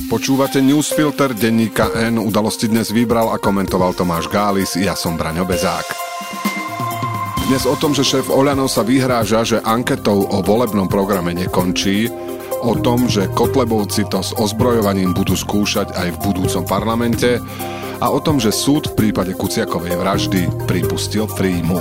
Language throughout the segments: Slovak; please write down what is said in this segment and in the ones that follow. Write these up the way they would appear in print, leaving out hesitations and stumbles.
Počúvate Newsfilter denníka N, udalosti dnes vybral a komentoval Tomáš Gális, ja som Braňo Bezák. Dnes o tom, že šéf Oľano sa vyhráža, že anketou o volebnom programe nekončí, o tom, že Kotlebovci to s ozbrojovaním budú skúšať aj v budúcom parlamente a o tom, že súd v prípade Kuciakovej vraždy pripustil príjmu.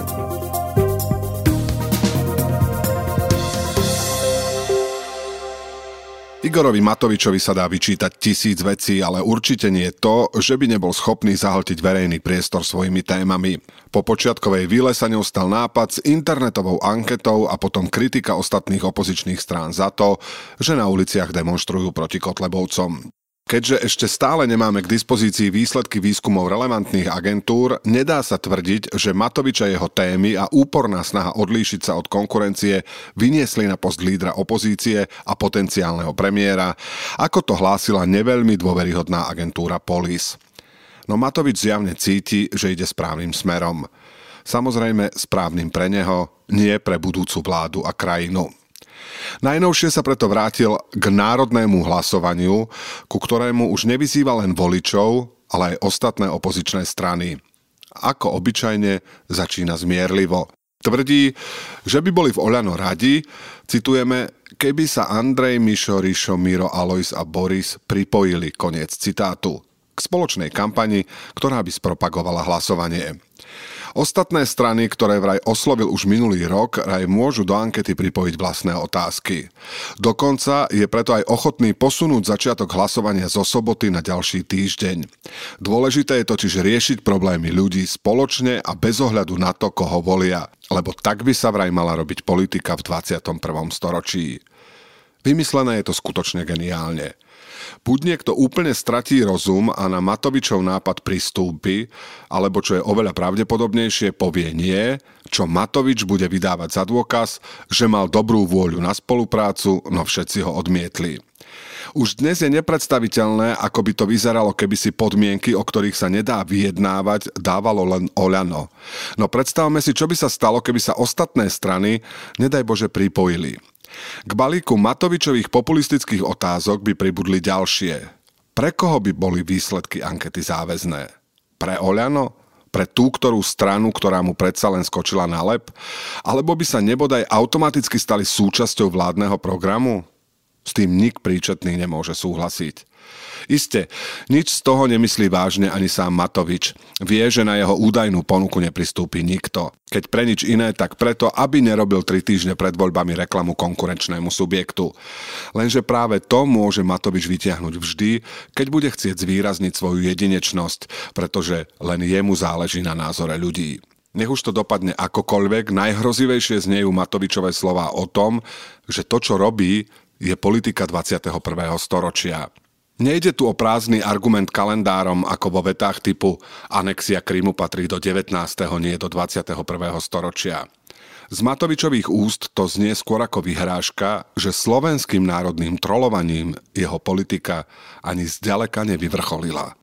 Igorovi Matovičovi sa dá vyčítať 1000 vecí, ale určite nie to, že by nebol schopný zahltiť verejný priestor svojimi témami. Po počiatkovej výle sa ňou stal nápad s internetovou anketou a potom kritika ostatných opozičných strán za to, že na uliciach demonštrujú proti Kotlebovcom. Keďže ešte stále nemáme k dispozícii výsledky výskumov relevantných agentúr, nedá sa tvrdiť, že Matoviča jeho témy a úporná snaha odlíšiť sa od konkurencie vyniesli na post lídra opozície a potenciálneho premiéra, ako to hlásila neveľmi dôveryhodná agentúra Polis. No Matovič zjavne cíti, že ide správnym smerom. Samozrejme správnym pre neho, nie pre budúcu vládu a krajinu. Najnovšie sa preto vrátil k národnému hlasovaniu, ku ktorému už nevyzýva len voličov, ale aj ostatné opozičné strany. Ako obyčajne začína zmierlivo. Tvrdí, že by boli v Oľano radi, citujeme, keby sa Andrej, Mišo, Rišo, Miro, Alojz a Boris pripojili, koniec citátu, k spoločnej kampani, ktorá by spropagovala hlasovanie. Ostatné strany, ktoré vraj oslovil už minulý rok, vraj môžu do ankety pripojiť vlastné otázky. Dokonca je preto aj ochotný posunúť začiatok hlasovania zo soboty na ďalší týždeň. Dôležité je totiž riešiť problémy ľudí spoločne a bez ohľadu na to, koho volia, lebo tak by sa vraj mala robiť politika v 21. storočí. Vymyslené je to skutočne geniálne. Buď niekto úplne stratí rozum a na Matovičov nápad pristúpi, alebo čo je oveľa pravdepodobnejšie, povie nie, čo Matovič bude vydávať za dôkaz, že mal dobrú vôľu na spoluprácu, no všetci ho odmietli. Už dnes je nepredstaviteľné, ako by to vyzeralo, keby si podmienky, o ktorých sa nedá vyjednávať, dávalo len Oľano. No predstavme si, čo by sa stalo, keby sa ostatné strany, nedaj Bože, pripojili. K balíku Matovičových populistických otázok by pribudli ďalšie. Pre koho by boli výsledky ankety záväzné? Pre Oľano? Pre tú ktorú stranu, ktorá mu predsa len skočila na lep? Alebo by sa nebodaj automaticky stali súčasťou vládneho programu? S tým nik príčetný nemôže súhlasiť. Isté, nič z toho nemyslí vážne ani sám Matovič. Vie, že na jeho údajnú ponuku nepristúpi nikto. Keď pre nič iné, tak preto, aby nerobil 3 týždne pred voľbami reklamu konkurenčnému subjektu. Lenže práve to môže Matovič vytiahnuť vždy, keď bude chcieť zvýrazniť svoju jedinečnosť, pretože len jemu záleží na názore ľudí. Nech už to dopadne akokoľvek, najhrozivejšie znejú Matovičové slová o tom, že to, čo robí, je politika 21. storočia. Nejde tu o prázdny argument kalendárom ako vo vetách typu anexia Krymu patrí do 19., nie do 21. storočia. Z Matovičových úst to znie skôr ako vyhrážka, že slovenským národným trolovaním jeho politika ani zďaleka nevyvrcholila.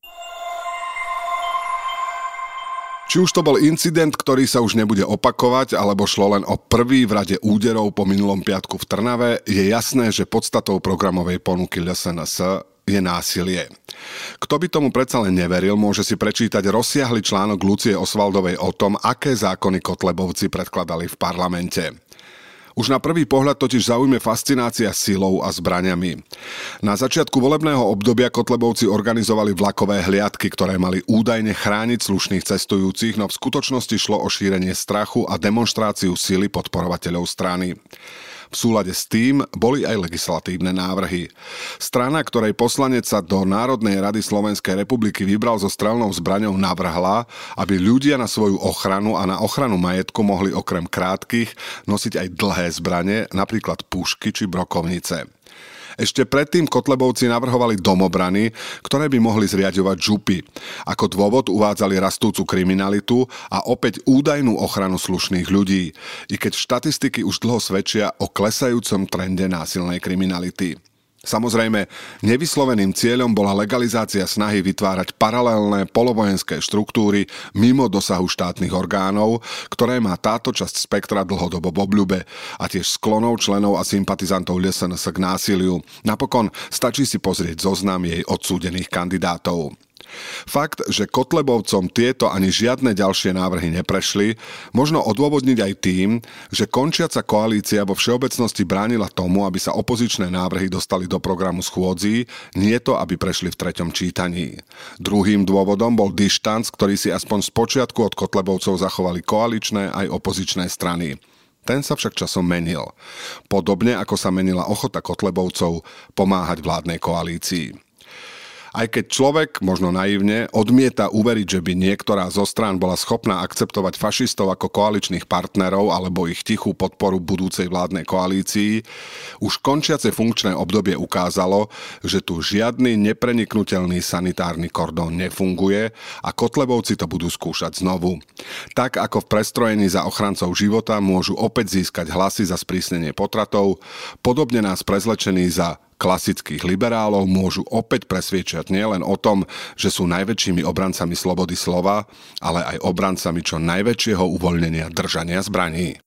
Či už to bol incident, ktorý sa už nebude opakovať, alebo šlo len o prvý v rade úderov po minulom piatku v Trnave, je jasné, že podstatou programovej ponuky LSNS je násilie. Kto by tomu predsa len neveril, môže si prečítať rozsiahly článok Lucie Osvaldovej o tom, aké zákony Kotlebovci predkladali v parlamente. Už na prvý pohľad totiž zaujme fascinácia silou a zbraňami. Na začiatku volebného obdobia Kotlebovci organizovali vlakové hliadky, ktoré mali údajne chrániť slušných cestujúcich, no v skutočnosti šlo o šírenie strachu a demonštráciu sily podporovateľov strany. V súlade s tým boli aj legislatívne návrhy. Strana, ktorej poslanec sa do Národnej rady Slovenskej republiky vybral so strelnou zbraňou, navrhla, aby ľudia na svoju ochranu a na ochranu majetku mohli okrem krátkych nosiť aj dlhé zbrane, napríklad pušky či brokovnice. Ešte predtým Kotlebovci navrhovali domobrany, ktoré by mohli zriaďovať župy. Ako dôvod uvádzali rastúcu kriminalitu a opäť údajnú ochranu slušných ľudí, i keď štatistiky už dlho svedčia o klesajúcom trende násilnej kriminality. Samozrejme, nevysloveným cieľom bola legalizácia snahy vytvárať paralelné polovojenské štruktúry mimo dosahu štátnych orgánov, ktoré má táto časť spektra dlhodobo v obľúbe, a tiež sklonov členov a sympatizantov LSNS k násiliu. Napokon stačí si pozrieť zoznam jej odsúdených kandidátov. Fakt, že Kotlebovcom tieto ani žiadne ďalšie návrhy neprešli, možno odôvodniť aj tým, že končiaca koalícia vo všeobecnosti bránila tomu, aby sa opozičné návrhy dostali do programu schôdzí, nie to, aby prešli v 3. čítaní. Druhým dôvodom bol dištanc, ktorý si aspoň z počiatku od Kotlebovcov zachovali koaličné aj opozičné strany. Ten sa však časom menil. Podobne ako sa menila ochota Kotlebovcov pomáhať vládnej koalícii. Aj keď človek, možno naivne, odmieta uveriť, že by niektorá zo strán bola schopná akceptovať fašistov ako koaličných partnerov alebo ich tichú podporu budúcej vládnej koalícii, už končiace funkčné obdobie ukázalo, že tu žiadny nepreniknutelný sanitárny kordón nefunguje a Kotlebovci to budú skúšať znovu. Tak ako v prestrojení za ochrancov života môžu opäť získať hlasy za sprísnenie potratov, podobne nás prezlečení za klasických liberálov môžu opäť presviedčať nielen o tom, že sú najväčšími obrancami slobody slova, ale aj obrancami čo najväčšieho uvoľnenia držania zbraní.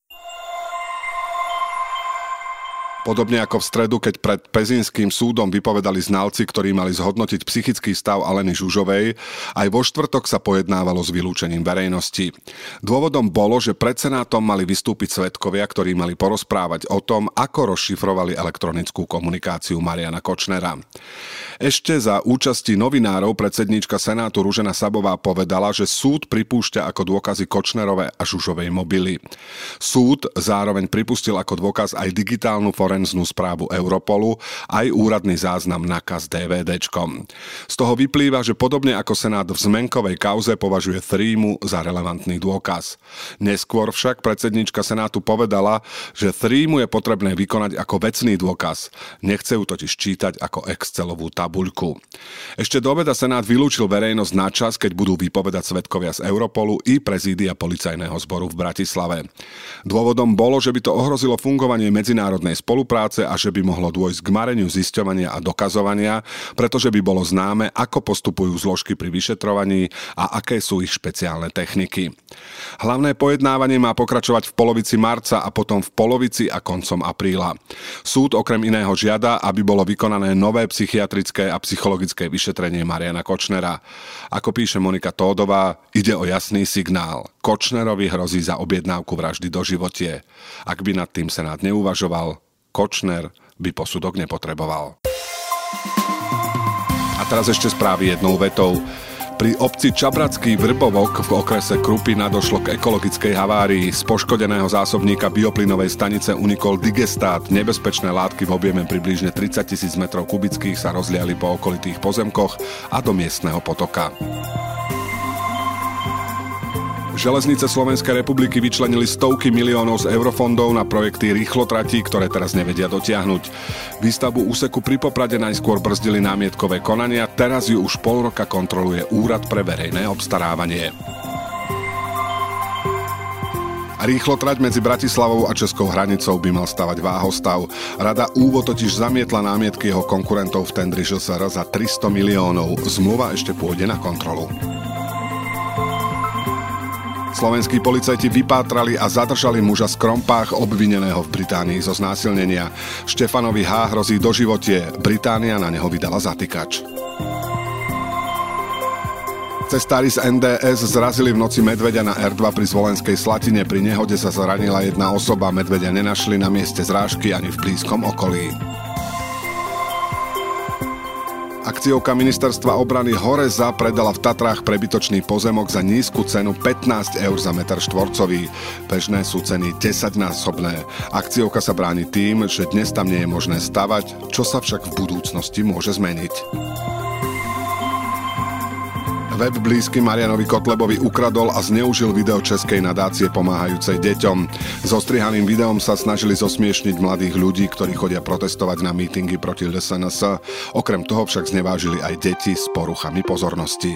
Podobne ako v stredu, keď pred Pezinským súdom vypovedali znalci, ktorí mali zhodnotiť psychický stav Aleny Žužovej, aj vo štvrtok sa pojednávalo s vylúčením verejnosti. Dôvodom bolo, že pred Senátom mali vystúpiť svedkovia, ktorí mali porozprávať o tom, ako rozšifrovali elektronickú komunikáciu Mariana Kočnera. Ešte za účasti novinárov predsedníčka Senátu Ružena Sabová povedala, že súd pripúšťa ako dôkazy Kočnerove a Žužovej mobily. Súd zároveň pripustil ako dôkaz aj digitálnu forenznú správu Europolu, aj úradný záznam NAKA s DVDčkom. Z toho vyplýva, že podobne ako Senát v zmenkovej kauze považuje Thrímu za relevantný dôkaz. Neskôr však predsedníčka Senátu povedala, že Thrímu je potrebné vykonať ako vecný dôkaz. Nechce ju totiž čítať ako Excelovú tabuľku. Ešte do obeda Senát vylúčil verejnosť na čas, keď budú vypovedať svedkovia z Europolu i prezídia policajného zboru v Bratislave. Dôvodom bolo, že by to ohrozilo fungovanie medzinárodnej spolupráce a že by mohlo dôjsť k mareniu zisťovania a dokazovania, pretože by bolo známe, ako postupujú zložky pri vyšetrovaní a aké sú ich špeciálne techniky. Hlavné pojednávanie má pokračovať v polovici marca a potom v polovici a koncom apríla. Súd okrem iného žiada, aby bolo vykonané nové psychiatrické a psychologické vyšetrenie Mariana Kočnera. Ako píše Monika Tódová, ide o jasný signál. Kočnerovi hrozí za objednávku vraždy doživotie. Ak by nad tým Senát neuvažoval, Kočner by posudok nepotreboval. A teraz ešte správy jednou vetou. Pri obci Čabratský Vrbovok v okrese Krupina došlo k ekologickej havárii. Z poškodeného zásobníka bioplynovej stanice unikol digestát. Nebezpečné látky v objeme približne 30 000 metrov kubických sa rozliali po okolitých pozemkoch a do miestneho potoka. Železnice Slovenskej republiky vyčlenili stovky miliónov z eurofondov na projekty rýchlotratí, ktoré teraz nevedia dotiahnuť. Výstavbu úseku pri Poprade najskôr brzdili námietkové konania, teraz ju už pol roka kontroluje Úrad pre verejné obstarávanie. Rýchlotrať medzi Bratislavou a českou hranicou by mal stavať Váhostav. Rada ÚVO totiž zamietla námietky jeho konkurentov v tendri ŽSR za 300 miliónov. Zmluva ešte pôjde na kontrolu. Slovenskí policajti vypátrali a zadržali muža z Krompách obvineného v Británii zo znásilnenia. Štefanovi H. hrozí doživotie. Británia na neho vydala zatýkač. Cestári z NDS zrazili v noci medveďa na R2 pri Zvolenskej Slatine. Pri nehode sa zranila jedna osoba. Medveďa nenašli na mieste zrážky ani v blízkom okolí. Akciovka Ministerstva obrany Horeza predala v Tatrách prebytočný pozemok za nízku cenu 15 eur za meter štvorcový. Bežné sú ceny 10-násobné. Akciovka sa bráni tým, že dnes tam nie je možné stavať, čo sa však v budúcnosti môže zmeniť. Web blízky Marianovi Kotlebovi ukradol a zneužil video českej nadácie pomáhajúcej deťom. So strihaným videom sa snažili zosmiešniť mladých ľudí, ktorí chodia protestovať na mítingy proti LSNS. Okrem toho však znevážili aj deti s poruchami pozornosti.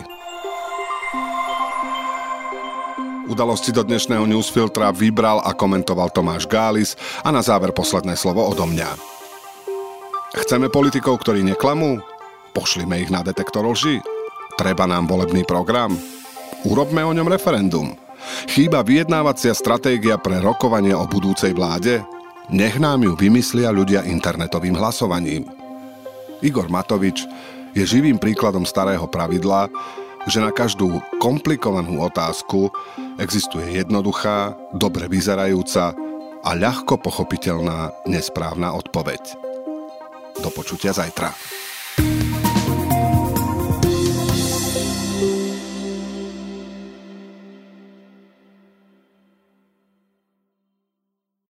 Udalosti do dnešného newsfiltra vybral a komentoval Tomáš Gális a na záver posledné slovo odo mňa. Chceme politikov, ktorí neklamú? Pošlime ich na detektor lži. Treba nám volebný program? Urobme o ňom referendum. Chýba vyjednávacia stratégia pre rokovanie o budúcej vláde? Nech nám ju vymyslia ľudia internetovým hlasovaním. Igor Matovič je živým príkladom starého pravidla, že na každú komplikovanú otázku existuje jednoduchá, dobre vyzerajúca a ľahko pochopiteľná nesprávna odpoveď. Do počutia zajtra.